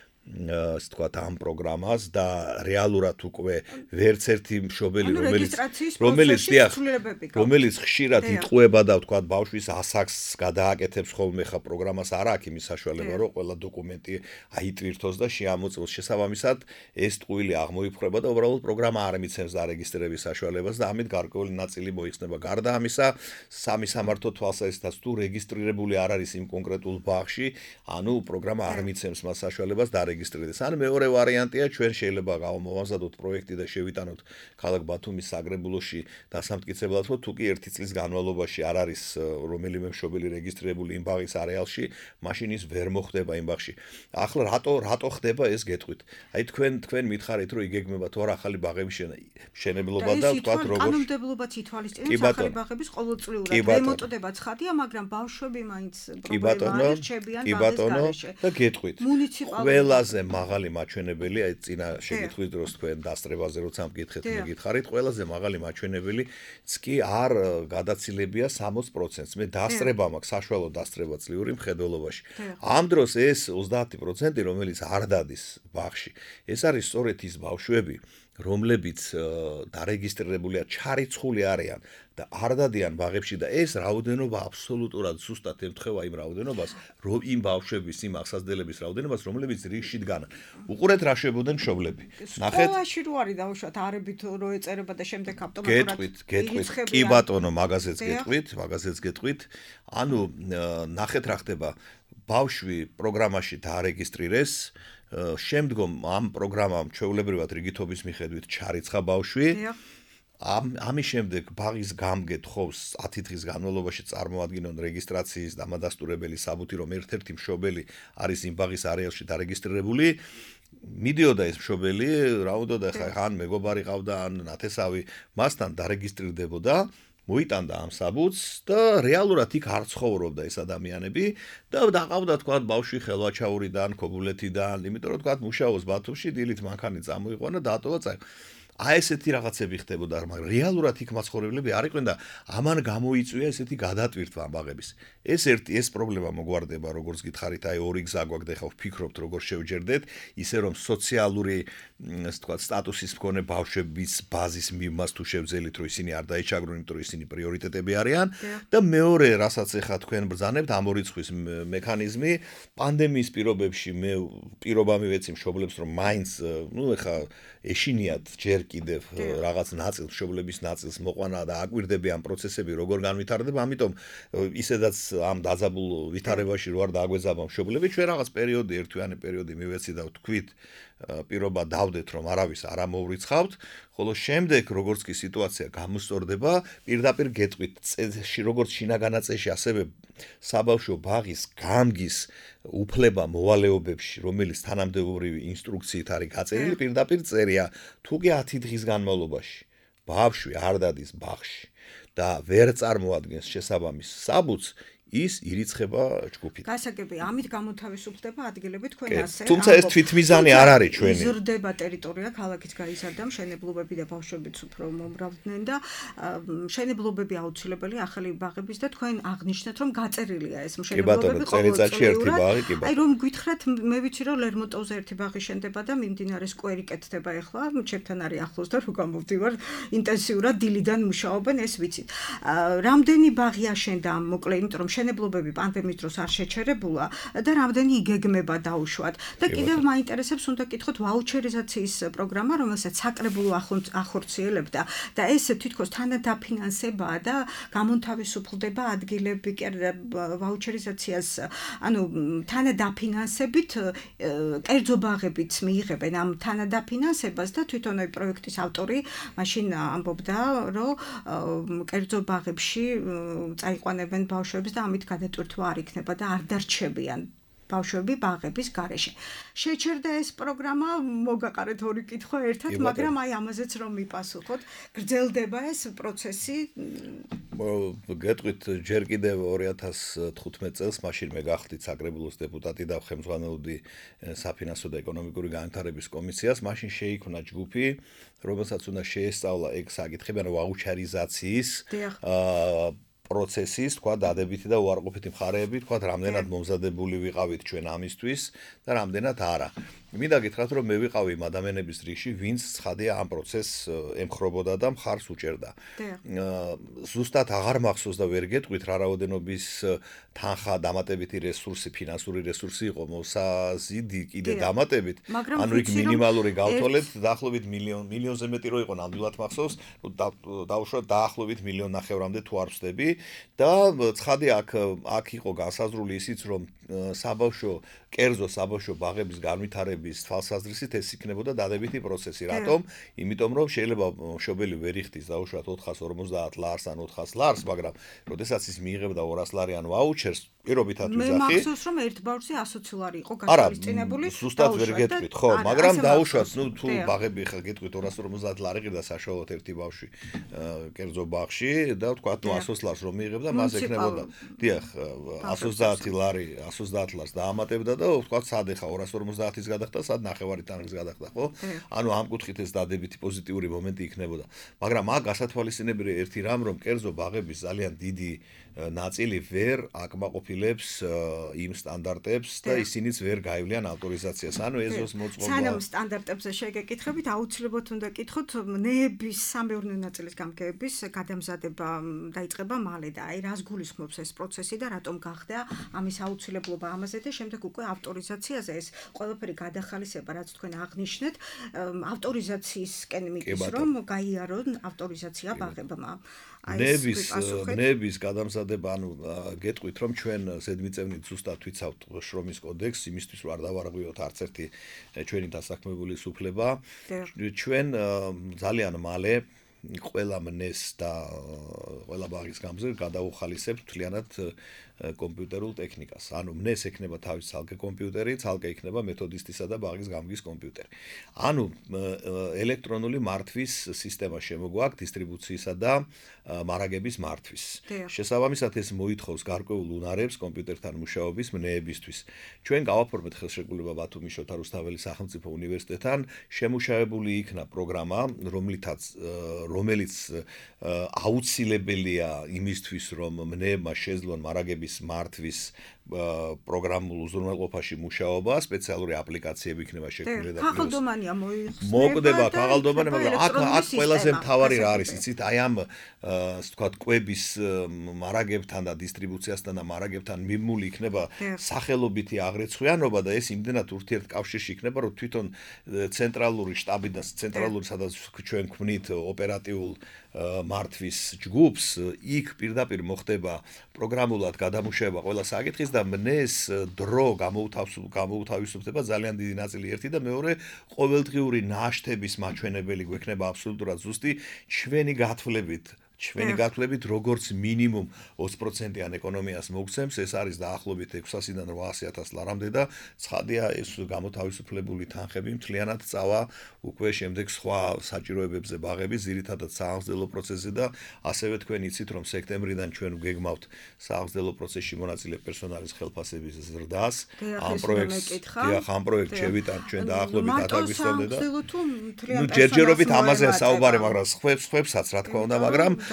ასე ვთქვათ ამ პროგრამას და რეალურად უკვე ვერც ერთი მშობელი რომელიც რომელიც რომელიც ხშირად იტყუება და ვთქვათ ბავშვის ასაკს გადააკეთებს ხოლმე ხა პროგრამას არ აქვს იმის საშუალება რომ ყველა დოკუმენტი აიტვირთოს და შეამოწმოს შესაბამისად ეს ტყუილი აღმოიფრება და უბრალოდ პროგრამა არ მიცემს დარეგისტრირების საშუალებას და ამით გარკვეული ნაწილი მოიხსნება. გარდა ამისა სამი სამართო თვალსაზრისითაც თუ რეგისტრირებული არ არის იმ კონკრეტულ ბაღში, ანუ პროგრამა არ მიცემს მას საშუალებას და რეგისტრირდეს. ან მეორე ვარიანტია, ჩვენ შეიძლება გავამოვაზადოთ პროექტი და შევიტანოთ ქალაქ ბათუმის საგრებულოში დასამტკიცებლად, რომ თუ კი ერთი წლის განმავლობაში არ არის რომელიმე მშობელი რეგისტრირებული იმ ბაღის არეალში, მაშინ ის ვერ მოხდება იმ ბაღში. ახლა რატო რატო ხდება ეს გეტყვით? აი თქვენ თქვენ მითხარით, რომ იგეგმება თუ არა ახალი ბაღების მშენებლობა და ვთქვათ როგორ კანონმდებლობაც ითვალისწინებს ახალი ბაღების ყოველწლიურად. რემონტდება ცხადია, მაგრამ ბავშვები მაინც პრობლემა რჩებიან ბაღის გარეშე. და გეტყვით. ყველაზე მაღალი მაჩვენებელი, აი წინა შეკითხვის დროს თქვენ დასწრებაზე როცა მკითხეთ, მეკითხარით, ყველაზე მაღალი მაჩვენებელიც კი არ გადაცილებია სამოცი პროცენტს. მე დასწრება მაქვს, საშუალო დასწრება წლიური მხედველობაში. ამ დროს ეს ოცდაათი პროცენტი, რომელიც არ დადის ბაღში, ეს არის სწორედ ის ბავშვები, რომლებიც დარეგისტრირებულია, ჩარიცხული არიან და არ დადიან ბაღებში და ეს რაოდენობა აბსოლუტურად ზუსტად ემთხვევა იმ რაოდენობას, რომ იმ ბავშვების, იმ ახსასდელების რაოდენობას, რომლებიც რიგში დგანან. უყურეთ რა შვებოდნენ მშობლები. ნახეთ. სკოლაში რო არის დაუშვათ არებით რო ეწერება და შემდეგ ავტომატურად გეტყვით, გეტყვით. კი ბატონო, მაგაზეც გეტყვით, მაგაზეც გეტყვით. ანუ ნახეთ რა ხდება. ბავშვი პროგრამაში დაარეგისტრირეს, შემდგომ ამ პროგრამამ ჩვეულებრივად რიგითობის მიხედვით ჩარიცხა ბავშვი. ამ ამის შემდეგ ბაღის გამგე თხოვს ათი დღის განმავლობაში წარმოადგინონ რეგისტრაციის დამადასტურებელი საბუთი, რომ ერთ-ერთი მშობელი არის იმ ბაღის არეალში დარეგისტრირებული. მიდიოდა ეს მშობელი, რაუდოდა ხა ან მეგობარი ყავდა, ან ნათესავი, მასთან დარეგისტრირდებოდა. მოიტანდა ამ საბუთს და რეალურად იქ არ ცხოვრობდა ეს ადამიანები და დაყავდა თქვა ბავშვი ხელვაჩაურიდან, ქობულეთიდან, იმიტომ რომ თქვა მუშაობს ბათუმში, დილით მანქანი წამოიყვანა და დატოვა წაი. აი ესეთი რაღაცები ხდებოდა, მაგრამ რეალურად იქ მაცხოვრებლები არ იყვნენ და ამან გამოიწვია ესეთი გადატვირთვა ბაღების. ეს ერთი ეს პრობლემა მოგვარდება, როგორც გითხარით, აი ორი გზა გვაქვს და ხა ვფიქრობთ, როგორ შევჯერდეთ, ისე რომ სოციალური, ასე ვთქვათ, სტატუსის მქონე ბავშვების ბაზის მიმას თუ შევძელით, რომ ისინი არ დაიჩაგრონ, იმიტომ რომ ისინი პრიორიტეტები არიან და მეორე, რასაც ეხა თქვენ ბრძანებთ, ამ ორი წვის მექანიზმი, პანდემიის პირობებში მე პირობა მივეცი მშობლებს, რომ მაინც, ნუ ეხა ეშინიათ ჯერ კიდევ რაღაც ნაწილს, მშობლების ნაწილს მოყვანა და აკვირდები ამ პროცესები როგორ განვითარდება, ამიტომ ისედაც ამ დაძაბულ ვითარებაში რო არ დააგვეძაბა მშობლები, ჩვენ რაღაც პერიოდი, ერთვიანი პერიოდი მივეცი და ვთქვით, პირობა დავდეთ, რომ არავის არ ამოვრიცხავთ, ხოლო შემდეგ როგორც კი სიტუაცია გამოსწორდება, პირდაპირ გეტყვით, როგორც შინაგანად წესში, ასევე საბავშვო ბაღის გამგის უფლება მოვალეობებში, რომელიც თანამდებობრივი ინსტრუქციით არის გაწერილი, პირდაპირ წერია, თუ კი ათი დღის განმავლობაში ბავშვი არ დადის ბაღში და ვერ წარმოადგენს შესაბამის საბუთს, ის ირიცხება ჯგუფით. გასაგები, ამით გამოთავისუფლდება ადგილები თქვენ ასე. თუმცა ეს თვითმიზანი არ არის ჩვენი. იზრდება ტერიტორია, ქალაქიც გაიზარდა, მშენებლობები და ბავშვებიც უფრო მომრავდნენ და მშენებლობები აუცილებელი ახალი ბაღების და თქვენ აღნიშნეთ, რომ გაწერილია ეს მშენებლობები ყოველწლიურად. აი რომ გითხრათ, მე ვიცი რომ ლერმონტოვზე ერთი ბაღი შენდება და მიმდინარე სკვერი კეთდება ახლა, ჩემთან არის ახლოს და რო გამოვდივარ, ინტენსიურად დილიდან მუშაობენ, ეს ვიცით. რამდენი ბაღი აშენდა, მოკლედ, იმიტომ რომ მშენებლობები პანდემიის დროს არ შეჩერებულა და რამდენი იგეგმება დაუშვათ. და კიდევ მაინტერესებს უნდა კითხოთ ვაუჩერიზაციის პროგრამა, რომელსაც საკრებულო ახორციელებდა და ეს თითქოს თანადაფინანსებაა და გამონთავისუფლდება ადგილები ვაუჩერიზაციას, ანუ თანადაფინანსებით კერძო ბაღებიც მიიღებენ ამ თანადაფინანსებას და თვითონ აი პროექტის ავტორი მაშინ ამბობდა, რომ კერძო ბაღებში წაიყვანებენ ბავშვებს და ამით გადატვირთვა არ იქნება და არ დარჩებიან ბავშვები ბაღების გარეშე. შეჩერდა ეს პროგრამა, მოგაყარეთ ორი კითხვა ერთად, მაგრამ აი ამაზეც რომ მიპასუხოთ, გრძელდება ეს პროცესი? გეტყვით, ჯერ კიდევ ორი ათას თხუთმეტ წელს, მაშინ მე გახდით საკრებულოს დეპუტატი და ხელმძღვანელობდი საფინანსო და ეკონომიკური განვითარების კომისიას, მაშინ შეიქმნა ჯგუფი, რომელსაც უნდა შეესწავლა ეგ საკითხები, ანუ ვაუჩერიზაციის პროცესის, თქვა, დადებითი და უარყოფითი მხარეები, თქვა, რამდენად მომზადებული ვიყავით ჩვენ ამისთვის და რამდენად არა. მინდა გითხრათ, რომ მე ვიყავი იმ ადამიანების რიგში, ვინც ცხადია ამ პროცესს ემხრობოდა და მხარს უჭერდა. ზუსტად აღარ მახსოვს და ვერ გეტყვით რა რაოდენობის თანხა, დამატებითი რესურსი, ფინანსური რესურსი იყო მოსაზიდი კიდე დამატებით. ანუ იქ მინიმალური გავთვალეთ, დაახლოებით მილიონ, მილიონზე მეტი რო იყო, ნამდვილად მახსოვს, დაუშვათ დაახლოებით მილიონ ნახევრამდე თუ არ ვწდები და ცხადია აქ აქ იყო განსაზღვრული ისიც, რომ საბავშვო, კერძო საბავშვო ბაღების განვითარების თვალსაზრისით ეს იქნებოდა დადებითი პროცესი. რატომ? იმიტომ რომ შეიძლება მშობელი ვერ იხდის დაუშვათ ოთხას ორმოცდაათ ლარს ან ოთხას ლარს, მაგრამ როდესაც ის მიიღებდა ორას ლარიან ვაუჩერს, პირობითად ვიზახი. მე მახსოვს რომ ერთ ბავშვზე ასოცი ლარი იყო გათვალისწინებული. ზუსტად ვერ გეტყვით, ხო, მაგრამ დაუშვათ, ნუ თუ ბაღები ხა გეტყვით ორას ორმოცდაათ ლარი ყირდა საშუალოდ ერთი ბავშვი კერძო ბაღში და თქვათ ნუ ასოც ლარს რომ მიიღებდა, მას ეკნებოდა. დიახ, ოცდაათი ლარი, ოცდაათ ლარს დაამატებდა და თქვათ სად ეხა ორას ორმოცდაათის გადახდა, სად ნახევარი თანხის გადახდა, ხო? ანუ ამ კუთხით ეს დადებითი პოზიტიური მომენტი იქნებოდა. მაგრამ აქ გასათვალისწინებელი ერთი რამ, რომ კერძო ბაღების ძალიან დიდი ნაწილი ვერ აკმაყოფილებს იმ სტანდარტებს და ისინიც ვერ გაივლიან ავტორიზაციას. ანუ ეზოს მოწყობა. სანამ სტანდარტებზე შეგეკითხებით, აუცილებლად უნდა კითხოთ ნეების სამეურნეო ნაწილის გამგეების გადამზადება დაიწყება მალე და აი რას გულისხმობს ეს პროცესი და რატომ გახდა ამის აუცილებლობა ამაზე და შემდეგ უკვე ავტორიზაციაზე ეს ყველაფერი გადახალისება, რაც თქვენ აღნიშნეთ, ავტორიზაციისკენ მიდის, რომ გაიარონ ავტორიზაცია ბაღებმა. ნების ნების გადამზადება, ანუ გეტყვით, რომ ჩვენ ზედმიწევნით ზუსტად ვიცავთ შრომის კოდექსს, იმისთვის რომ არ დავარღვიოთ არც ერთი ჩვენი დასაქმებული სუფლება. ჩვენ ძალიან მალე ყველა მნეს და ყველა ბაღის გამზირ გადაუხალისებთ მთლიანად კომპიუტერულ ტექნიკას. ანუ მნეს ექნება თავის ცალკე კომპიუტერი, ცალკე იქნება მეთოდისტისა და ბაღის გამგის კომპიუტერი. ანუ ელექტრონული მართვის სისტემა შემოგვაქვს დისტრიბუციისა და მარაგების მართვის. შესაბამისად ეს მოითხოვს გარკვეულ უნარებს კომპიუტერთან მუშაობის მნეებისთვის. ჩვენ გავაფორმეთ ხელშეკრულება ბათუმის შოთა რუსთაველის სახელმწიფო უნივერსიტეტთან, შემუშავებული იქნა პროგრამა, რომლითაც რომელიც აუცილებელია იმისთვის, რომ მნეებმა შეძლონ მარაგების მართვის პროგრამულ უზრუნველყოფაში მუშაობა, სპეციალური აპლიკაციები იქნება შექმნილი და ქაღალდომანია მოიხსნება. მოკვდება ქაღალდომანი, მაგრამ აქ აქ ყველაზე მთავარი რა არის, იცით, აი ამ ასე ვთქვათ, კვების მარაგებთან და დისტრიბუციასთან და მარაგებთან მიმული იქნება სახელობითი აღრიცხვიანობა და ეს იმდენად ურთიერთკავშირში იქნება, რომ თვითონ ცენტრალური შტაბი და ცენტრალური სადაც ჩვენ გვქვნით ოპერატიულ მართვის ჯგუფს, იქ პირდაპირ მოხდება პროგრამულად გადამუშავება ყველა საკითხის და მნეს დრო გამოუთავისუფლდება ძალიან დიდი ნაწილი ერთი და მეორე ყოველდღიური ნაშთების მაჩვენებელი გვექნება აბსოლუტურად ზუსტი ჩვენი გათვლებით ჩვენი გათვლებით როგორც მინიმუმ ოცი პროცენტიან ეკონომიას მოგცემს, ეს არის დაახლოებით ექვსასიდან რვაასი ათას ლარამდე და ცხადია ეს გამოთავისუფლებული თანხები მთლიანად წავა უკვე შემდეგ სხვა საჭიროებებზე ბაღების, ძირითადად სააღმძდელო პროცესზე და ასევე თქვენ იცით, რომ სექტემბრიდან ჩვენ ვგეგმავთ სააღმძდელო პროცესში მონაწილე პერსონალის ხელფასების ზრდას. ამ პროექტს, დიახ, ამ პროექტს შევიტანთ ჩვენ დაახლოებით ათაგვისტომდე და ნუ ჯერჯერობით ამაზე საუბარი, მაგრამ სხვებს სხვებსაც რა თქმა უნდა, მაგრამ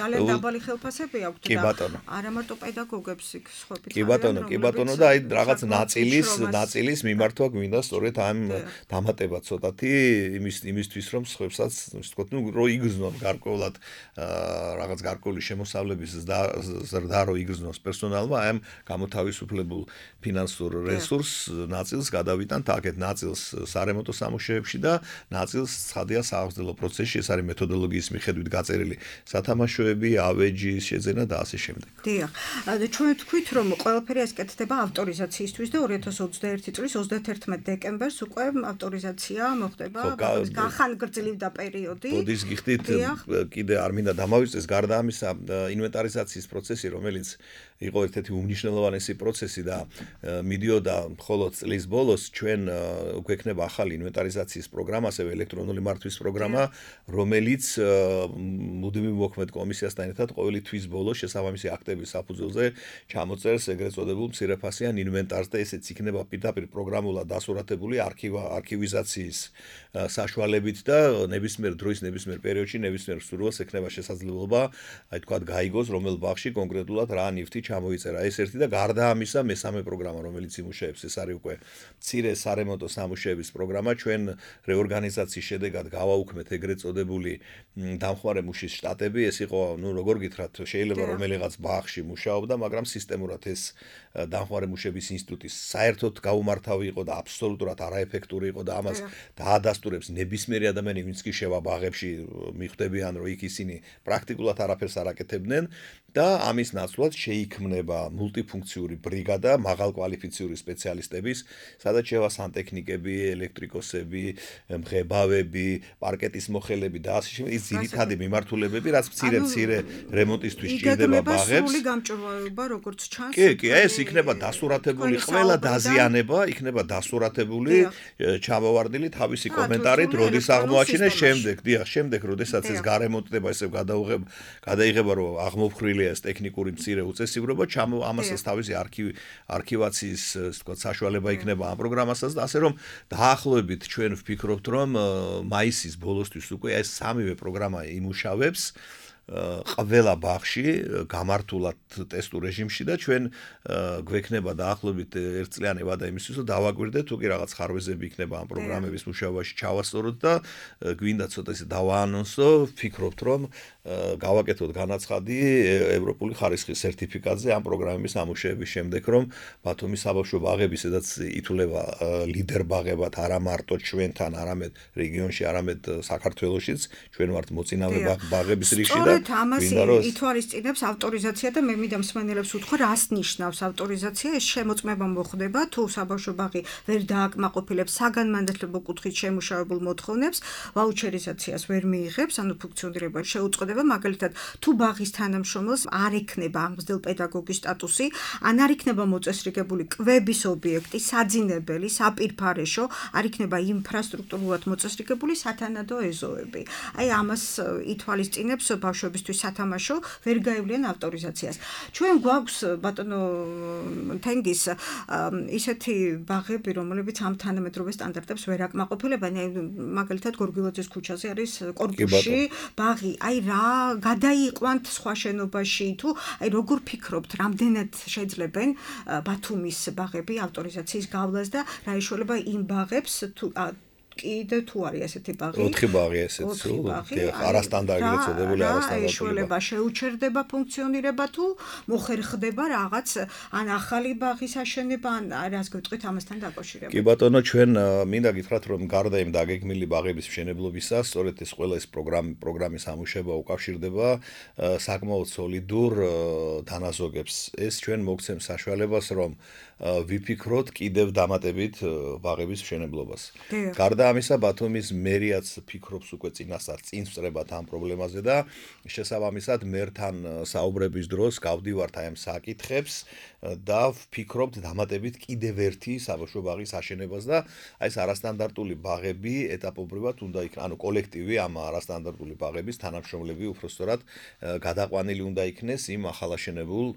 ძალიან დაბალი ხელფასები აქვთ კი ბატონო. არა მარტო პედაგოგებს იქ სხვები კი ბატონო, კი ბატონო და აი რაღაც ნაწილის ნაწილის მიმართვა გვინდა სწორედ ამ დამატება ცოტათი იმის იმისთვის რომ სხვებსაც ვთქვათ, ნუ რო იგრძნონ გარკვეულად რაღაც გარკვეული შემოსავლების ზრდა რო იგრძნოს პერსონალმა, აი ამ გამოთავისუფლებულ ფინანსურ რესურს ნაწილს გადავიტანთ აქეთ ნაწილს სარემონტო სამუშაოებში და ნაწილს ცხადია სააღმრთელო პროცესში, ეს არის მეთოდოლოგიის მიხედვით გაწერილი სათამაშოები, ავეჯის შეძენა და ასე შემდეგ. დიახ. ჩვენ თქვით რომ ყველაფერი ეს კეთდება ავტორიზაციისთვის და ორი ათას ოცდაერთი წლის ოცდათერთმეტ დეკემბერს უკვე ავტორიზაცია მოხდება, გახანგრძლივდა პერიოდი. ბოდის გიხდით კიდე არ მინდა დამავიწყდეს გარდა ამისა ინვენტარიზაციის პროცესი, რომელიც იყო ერთ-ერთი უმნიშვნელოვანესი პროცესი და მიდიოდა მხოლოდ წლის ბოლოს ჩვენ გვექნება ახალი ინვენტარიზაციის პროგრამა, ასევე ელექტრონული მართვის პროგრამა, რომელიც მუდმივ მოქმედ კომისიასთან ერთად ყოველი თვის ბოლოს შესაბამისი აქტების საფუძველზე ჩამოწერს ეგრეთ წოდებულ მცირეფასიან ინვენტარს და ესეც იქნება პირდაპირ პროგრამულად დასურათებული არქივა არქივიზაციის საშუალებით და ნებისმიერ დროის ნებისმიერ პერიოდში ნებისმიერ მსურველს ექნება შესაძლებლობა, აი თქვათ გაიგოს რომელ ბაღში კონკრეტულად რა ნივთი ჩამოიწერა. ეს ერთი და გარდა ამისა მესამე პროგრამა, რომელიც იმუშავებს, ეს არის უკვე მცირე სარემონტო სამუშაოების პროგრამა. ჩვენ რეორგანიზაციის შედეგად გავაუქმეთ ეგრეთ წოდებული დამხმარე მუშის შტატები. ეს იყო, ნუ როგორ გითხრათ, შეიძლება რომელიღაც ბაღში მუშაობდა, მაგრამ სისტემურად ეს დამხმარე მუშების ინსტიტუტის საერთოდ გაუმართავი იყო და აბსოლუტურად არაეფექტური იყო და ამას დაადასტურებს ნებისმიერი ადამიანი, ვინც კი შევა ბაღებში, მიხვდებიან, რომ იქ ისინი პრაქტიკულად არაფერს არ აკეთებდნენ და ამის ნაცვლად შეიქმნება მულტიფუნქციური ბრიგადა მაღალკვალიფიციური სპეციალისტების, სადაც შევა სანტექნიკები, ელექტრიკოსები, მღებავები, პარკეტის მოხელები და ასე შემდეგ. ის ძირითადი მიმართულებები, რაც მცირე-მცირე რემონტისთვის სჭირდება ბაღებს. სრული გამჭვირვალება, როგორც ჩანს. კი, კი, ეს იქნება დასურათებული, ყველა დაზიანება იქნება დასურათებული, ჩამოვარდნილი თავისი კომენტარით, როდის აღმოაჩინეს შემდეგ, დიახ, შემდეგ, როდესაც ეს გარემონტდება, ესე გადაუღება, გადაიღება, რომ აღმოფხრილია ეს ტექნიკური მცირე უწესრიგობა, ჩამო ამასაც თავისი არქივი არქივაციის, ასე ვთქვათ, საშუალება იქნება ამ პროგრამასაც და ასე რომ დაახლოებით ჩვენ ვფიქრობთ, რომ მაისის ბოლოსთვის უკვე ეს სამივე პროგრამა იმუშავებს ყველა ბაღში გამართულად ტესტურ რეჟიმში და ჩვენ გვექნება დაახლოებით ერთწლიანი ვადა იმისთვის, რომ დავაკვირდეთ, თუ კი რაღაც ხარვეზები იქნება ამ პროგრამების მუშაობაში ჩავასწოროთ და გვინდა ცოტა ისე დავაანონსო, ვფიქრობთ, რომ გავაკეთოთ განაცხადი ევროპული ხარისხის სერტიფიკატზე ამ პროგრამების ამუშავების შემდეგ, რომ ბათუმის საბავშვო ბაღები, სადაც ითვლება ლიდერ ბაღებად არა მარტო ჩვენთან, არამედ რეგიონში, არამედ საქართველოშიც, ჩვენ ვართ მოწინავე ბაღების რიგში და სწორედ ამას ითვალისწინებს ავტორიზაცია და მე მინდა მსმენელებს უთხრა, რას ნიშნავს ავტორიზაცია? ეს შემოწმება მოხდება, თუ საბავშვო ბაღი ვერ დააკმაყოფილებს საგანმანათლებლო კუთხით შემუშავებულ მოთხოვნებს, ვაუჩერიზაციას ვერ მიიღებს, ანუ ფუნქციონირება შეუწყდება. მაგალითად, თუ ბაღის თანამშრომელს არ ექნება აღმზრდელ პედაგოგის სტატუსი, ან არ იქნება მოწესრიგებული კვების ობიექტი, საძინებელი, საპირფარეშო, არ იქნება ინფრასტრუქტურულად მოწესრიგებული სათანადო ეზოები. აი ამას ითვალისწინებს ბავშვებისთვის სათამაშო, ვერ გაივლიან ავტორიზაციას. ჩვენ გვაქვს ბატონო თენგის ისეთი ბაღები, რომლებიც ამ თანამედროვე სტანდარტებს ვერ აკმაყოფილებენ. მაგალითად, გორგილაძის ქუჩაზე არის კორპუსში ბაღი. აი რა გადაიყვანთ სხვა შენობაში თუ აი როგორ ფიქრობთ, რამდენად შეძლებენ ბათუმის ბაღები ავტორიზაციის გავლას და რა ეშველება იმ ბაღებს თუ კიდე თუ არის ესეთი ბაღი? ოთხი ბაღი ესეც, არასტანდარტული წოდებული არასტანდარტული. ეშველება შეუჩერდება ფუნქციონირება თუ მოხერხდება რაღაც ან ახალი ბაღის აშენება ან რას გეტყვით ამასთან დაკავშირებით? კი ბატონო, ჩვენ მინდა გითხრათ, რომ გარდა იმ დაგეგმილი ბაღების მშენებლობისა, სწორედ ეს ყველა ეს პროგრამი პროგრამის ამუშავება უკავშირდება საკმაოდ სოლიდურ დანაზოგებს. ეს ჩვენ მოგცემს საშუალებას, რომ ვიფიქროთ კიდევ დამატებით ბაღების მშენებლობას. გარდა ამისა, ბათუმის მერიაც ფიქრობს უკვე წინასწარ წინ სწრებათ ამ პრობლემაზე და შესაბამისად მერთან საუბრების დროს გავდივართ აი ამ საკითხებს და ვფიქრობთ დამატებით კიდევ ერთი საბავშვო ბაღის აშენებას და აი ეს არასტანდარტული ბაღები ეტაპობრივად უნდა იქნას, ანუ კოლექტივი ამ არასტანდარტული ბაღების თანამშრომლები უბრალოდ გადაყვანილი უნდა იქნეს იმ ახალაშენებულ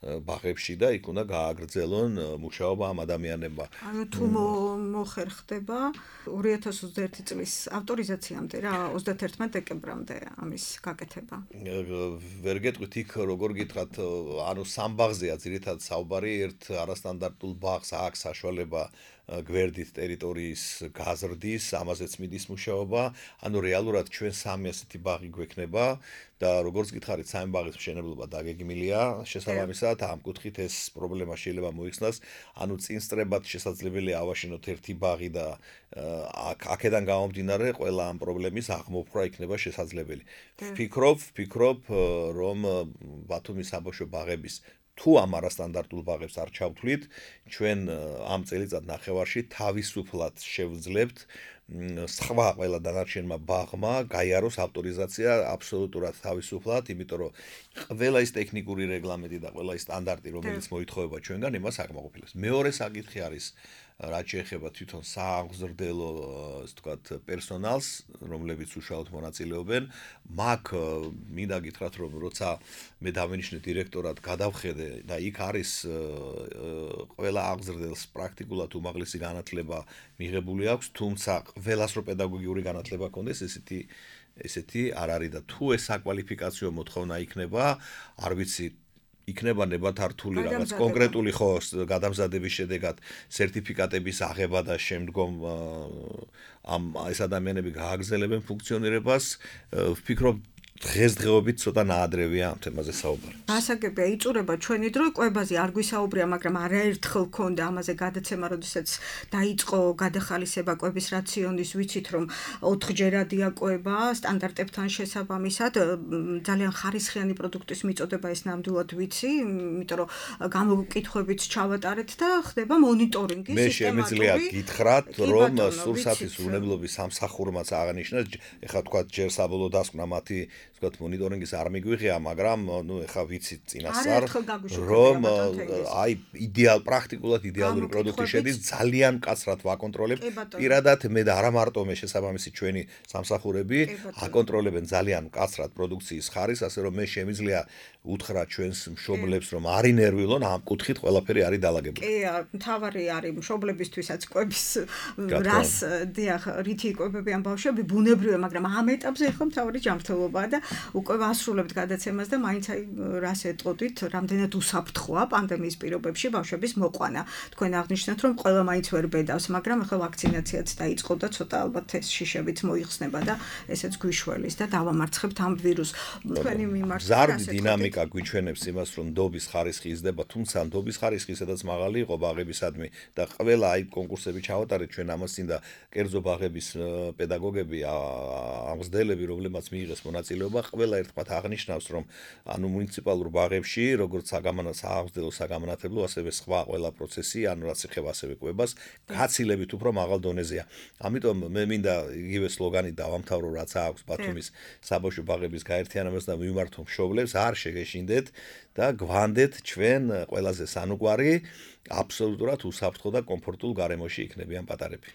ბაღებში და იქ უნდა გააგრძელონ მუშაობა ამ ადამიანებმა. ანუ თუ მოხერხდება ორი ათას ოცდაერთი წლის ავტორიზაციამდე რა ოცდაათი დეკემბრამდე ამის გაკეთება. ვერ გეტყვით იქ როგორ გითხრათ, ანუ სამ ბაღზეა ძირითადად საუბარი, ერთ არასტანდარტულ ბაღს აქვს საშუალება გვერდით ტერიტორიის გაზრდის, ამაზეც მიდის მუშაობა, ანუ რეალურად ჩვენ სამი ასეთი ბაღი გვექნება და როგორც გითხარით, სამი ბაღის მშენებლობა დაგეგმილია, შესაბამისად ამ კუთხით ეს პრობლემა შეიძლება მოიხსნას, ანუ წინსწრებად შესაძლებელია ავაშენოთ ერთი ბაღი და აქედან გამომდინარე ყველა ამ პრობლემის აღმოფხვრა იქნება შესაძლებელი. ვფიქრობ, ვფიქრობ, რომ ბათუმის საბავშვო ბაღების თუ ამ არასტანდარტულ ბაღებს არ ჩავთვლით, ჩვენ ამ წელიწად ნახევარში თავისუფლად შევძლებთ სხვა ყველა დანარჩენმა ბაღმა გაიაროს ავტორიზაცია აბსოლუტურად თავისუფლად, იმიტომ რომ ყველა ის ტექნიკური რეგლამენტი და ყველა ის სტანდარტი, რომელიც მოითხოვება ჩვენგან, იმას აკმაყოფილებს. მეორე საკითხი არის რაც შეეხება თვითონ სააღზრდელო, ასე ვთქვათ, პერსონალს, რომლებიც უშუალოდ მონაწილეობენ, მაგ მინდა გითხრათ, რომ როცა მე დავინიშნე დირექტორად გადავხედე და იქ არის ყველა აღზრდელს პრაქტიკულად უმაღლესი განათლება მიღებული აქვს, თუმცა ყველას რო პედაგოგიური განათლება ჰქონდეს, ესეთი ესეთი არ არის და თუ ეს საკვალიფიკაციო მოთხოვნა იქნება, არ ვიცი იქნება ნებათართული რაღაც კონკრეტული ხო გადამზადების შედეგად სერტიფიკატების აღება და შემდგომ ამ ეს ადამიანები გააგრძელებენ ფუნქციონირებას, ვფიქრობ დღესდღეობით ცოტა ნაადრევია ამ თემაზე საუბარი. გასაგებია, იწურება ჩვენი დრო, კვებაზე არ გვისაუბრია, მაგრამ არაერთხელ ქონდა ამაზე გადაცემა, როდესაც დაიწყო გადახალისება კვების რაციონის, ვიცით რომ ოთხჯერადია კვება, სტანდარტებთან შესაბამისად, ძალიან ხარისხიანი პროდუქტის მიწოდება ეს ნამდვილად ვიცი, იმიტომ რომ გამოკითხვებით ჩავატარეთ და ხდება მონიტორინგი სისტემატური. მე შემიძლია გითხრათ, რომ სურსათის უნებლობის სამსახურმაც აღნიშნეს, ეხლა თქვა ჯერ საბოლოო დასკვნა მათი ვთქვათ მონიტორინგის არ მიგვიღია, მაგრამ ნუ ეხა ვიცით წინასწარ რომ აი იდეალ პრაქტიკულად იდეალური პროდუქტი შედის, ძალიან მკაცრად ვაკონტროლებთ. პირადად მე და არა მარტო მე შესაბამისი ჩვენი სამსახურები აკონტროლებენ ძალიან მკაცრად პროდუქციის ხარისხს, ასე რომ მე შემიძლია უთხრა ჩვენს მშობლებს რომ არ ინერვილონ, ამ კუთხით ყველაფერი არის დალაგებული. კი, მთავარი არის მშობლებისთვისაც კვების რას დიახ, რითი იკვებებიან ბავშვები, ბუნებრივია, მაგრამ ამ ეტაპზე ხო მთავარი ჯანმრთელობაა და უკვე ვასრულებთ გადაცემას და მაინც აი რას ეტყოდით, რამდენად უსაფრთხოა პანდემიის პირობებში ბავშვების მოყვანა. თქვენ აღნიშნეთ, რომ ყველა მაინც ვერ ბედავს, მაგრამ ახლა ვაქცინაციაც დაიწყო და ცოტა ალბათ ეს შიშებიც მოიხსნება და ესეც გვიშველის და დავამარცხებთ ამ ვირუსს. თქვენი მიმართ ზარდი დინამიკა გვიჩვენებს იმას, რომ ნდობის ხარისხი იზრდება, თუმცა ნდობის ხარისხი სადაც მაღალი იყო ბაღებისადმი და ყველა აი კონკურსები ჩავატარეთ ჩვენ ამას წინ და კერძო ბაღების პედაგოგები, აღმზრდელები, რომლებმაც მიიღეს მონაწილეობა, ყველა ერთხმად აღნიშნავს, რომ ანუ მუნიციპალურ ბაღებში, როგორც საგამონათლებლო, საგამონათლებლო, ასევე სხვა ყველა პროცესი, ანუ რაც ეხება ასევე კვებას, გაცილებით უფრო მაღალ დონეზეა. ამიტომ მე მინდა იგივე სლოგანი დავამთავრო, რაც აქვს ბათუმის საბავშვო ბაღების გაერთიანებას და მიმართო მშობლებს, არ შეგეშინდეთ და გვანდეთ ჩვენ ყველაზე სანუკვარი, აბსოლუტურად უსაფრთხო და კომფორტულ გარემოში იქნებიან პატარები.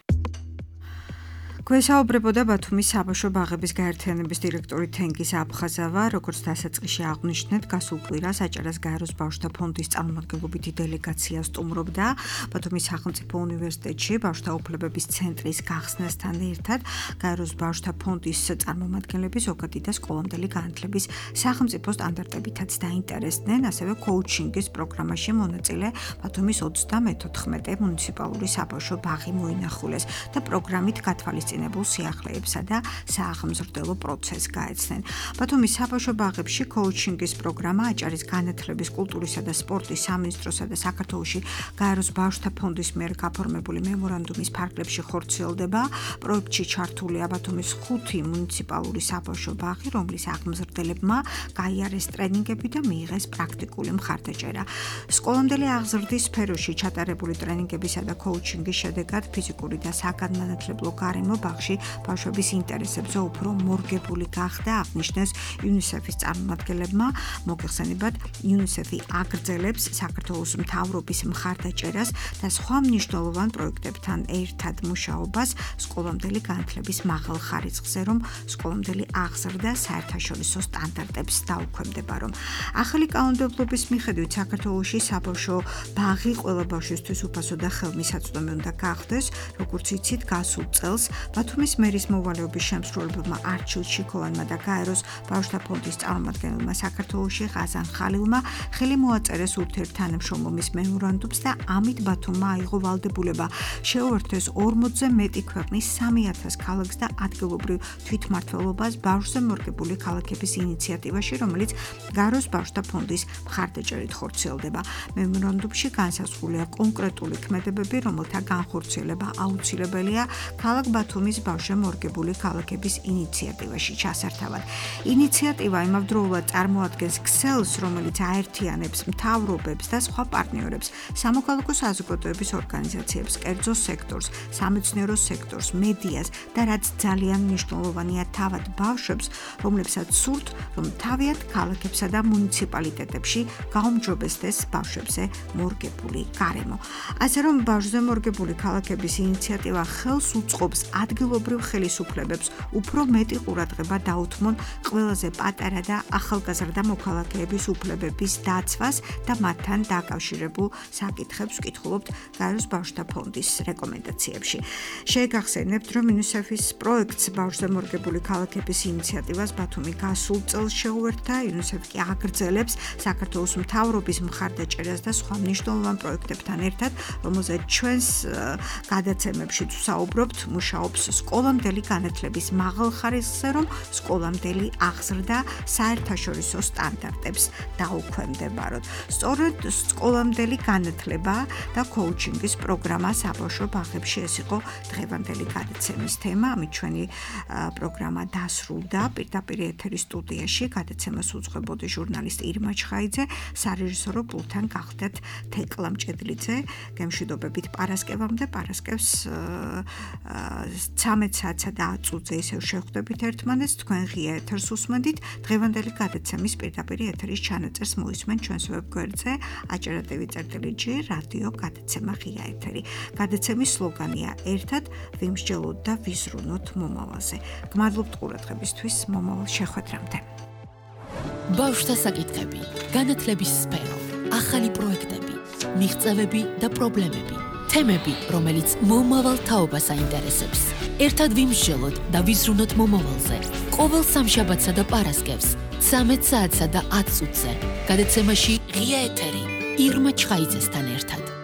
გვესაუბრებოდა ბათუმის საბავშვო ბაღების გაერთიანების დირექტორი თენგიზ აფხაზავა, როგორც დასაწყისში აღნიშნეთ, გასულ კვირას აჭარას გაეროს ბავშვთა ფონდის წარმომადგენლობითი დელეგაცია სტუმრობდა ბათუმის სახელმწიფო უნივერსიტეტში ბავშვთა უფლებების ცენტრის გახსნასთან ერთად გაეროს ბავშვთა ფონდის წარმომადგენლები ზოგადი და სკოლამდელი განათლების სახელმწიფო სტანდარტებითაც დაინტერესდნენ, ასევე კოუჩინგის პროგრამაში მონაწილე ბათუმის ოცდამეთოთხმეტე მუნიციპალური საბავშვო ბაღი მოინახულეს და პროგრამით გათვალისწინებულ სიახლეებსა და სააღმზრდელო პროცესს გაეცნენ. ბათუმის საბავშვო ბაღებში კოუჩინგის პროგრამა აჭარის განათლების, კულტურისა და სპორტის სამინისტროსა და საქართველოში გაეროს ბავშვთა ფონდის მიერ გაფორმებული მემორანდუმის ფარგლებში ხორციელდება. პროექტში ჩართულია ბათუმის ხუთი მუნიციპალური საბავშვო ბაღი, რომლის აღმზრდელებმა გაიარეს ტრენინგები და მიიღეს პრაქტიკული მხარდაჭერა. სკოლამდელი აღზრდის სფეროში ჩატარებული ტრენინგებისა და კოუჩინგის შედეგად ფიზიკური და საგანმანათლებლო გარემო ბაღში ბავშვების ინტერესებზე უფრო მორგებული გახდა, აღნიშნეს იუნისეფის წარმომადგენლებმა. მოგეხსენებათ, იუნისეფი აგრძელებს საქართველოს მთავრობის მხარდაჭერას და სხვა მნიშვნელოვან პროექტებთან ერთად მუშაობას სკოლამდელი განათლების მაღალ ხარისხზე, რომ სკოლამდელი აღზრდა საერთაშორისო სტანდარტებს დაუქვემდება, რომ ახალი კანონმდებლობის მიხედვით საქართველოში საბავშვო ბაღი ყველა ბავშვისთვის უფასო და ხელმისაწვდომი უნდა გახდეს, როგორც იცით, გასულ წელს ბათუმის მერის მოვალეობის შემსრულებელმა არჩილ ჩიქოვანმა და გაეროს ბავშვთა ფონდის წარმომადგენელმა საქართველოში ღაზან ხალილმა ხელი მოაწერეს ურთიერთთანამშრომლობის მემორანდუმს და ამით ბათუმმა აიღო ვალდებულება შეუერთდეს ორმოცზე მეტი ქვეყნის სამი ათას ქალაქს და ადგილობრივ თვითმმართველობას ბავშვზე მორგებული ქალაქების ინიციატივაში, რომელიც გაეროს ბავშვთა ფონდის მხარდაჭერით ხორციელდება. მემორანდუმში განსაზღვრულია კონკრეტული ქმედებები, რომელთა განხორციელება აუცილებელია ქალაქ ბათუმის ბავშვზე მორგებული ქალაქების ინიციატივაში ჩასართავად. ინიციატივა იმავდროულად წარმოადგენს ქსელს, რომელიც აერთიანებს მთავრობებს და სხვა პარტნიორებს, სამოქალაქო საზოგადოების ორგანიზაციებს, კერძო სექტორს, სამეცნიერო სექტორს, მედიას და რაც ძალიან მნიშვნელოვანია, თავად ბავშვებს, რომლებსაც სურთ, რომ თავიანთ ქალაქებსა და მუნიციპალიტეტებში გაუმჯობესდეს ბავშვებზე მორგებული გარემო. ასე რომ ბავშვზე მორგებული ქალაქების ინიციატივა ხელს უწყობს ადგილობრივ ხელისუფლებებს უფრო მეტი ყურადღება დაუთმონ ყველაზე პატარა და ახალგაზრდა მოქალაქეების უფლებების დაცვას და მათთან დაკავშირებულ საკითხებს ვკითხულობთ გაეროს ბავშვთა ფონდის რეკომენდაციებში. შეგახსენებთ, რომ იუნისეფის პროექტს ბავშვზე მორგებული ქალაქების ინიციატივას ბათუმი გასულ წელს შეუერთდა. იუნისეფი კი აგრძელებს საქართველოს მთავრობის მხარდაჭერას და სხვა მნიშვნელოვან პროექტებთან ერთად, რომელზეც ჩვენს გადაცემებში ვსაუბრობთ, მუშაობს სკოლამდელი განათლების მაღალ ხარისხზე, რომ სკოლამდელი აღზრდა საერთაშორისო სტანდარტებს დაუქვემდებაროთ. სწორედ სკოლამდელი განათლება და კოუჩინგის პროგრამა საბავშვო ბაღებში ეს იყო დღევანდელი გადაცემის თემა. ამით ჩვენი პროგრამა დასრულდა. პირდაპირ ეთერის სტუდიაში გადაცემას უძღვებოდი ჟურნალისტი ირმა ჩხაიძე, სარეჟისორო პულტთან გახდათ თეკლა მჭედლიძე. გემშვიდობებით პარასკევამდე, პარასკევს ცამეტ საათსა და ათ წუთზე ისევ შევხვდებით ერთმანეთს, თქვენ ღია ეთერს უსმენდით. დღევანდელი გადაცემის პირდაპირ ეთერის ჩანაწერს მოისმენ ჩვენს ვებგვერდზე aჭრატv.gr რადიო გადაცემა ღია ეთერი. გადაცემის სლოგანია ერთად ვიმსჯელოთ და ვიზრუნოთ მომავალზე. გმადლობთ ყურადღებისთვის, მომავალ შეხვედრამდე. ბავშვთა საკითხები, განათლების სფერო, ახალი პროექტები, მიღწევები და პრობლემები, თემები, რომელიც მომავალ თაობას აინტერესებს. ერთად ვიმსჯელოთ და ვიზრუნოთ მომავალზე. ყოველ სამშაბათსა და პარასკევს, ცამეტ საათსა და ათ წუთზე. გადაცემაში ღია ეთერი ირმა ჩხაიძესთან ერთად.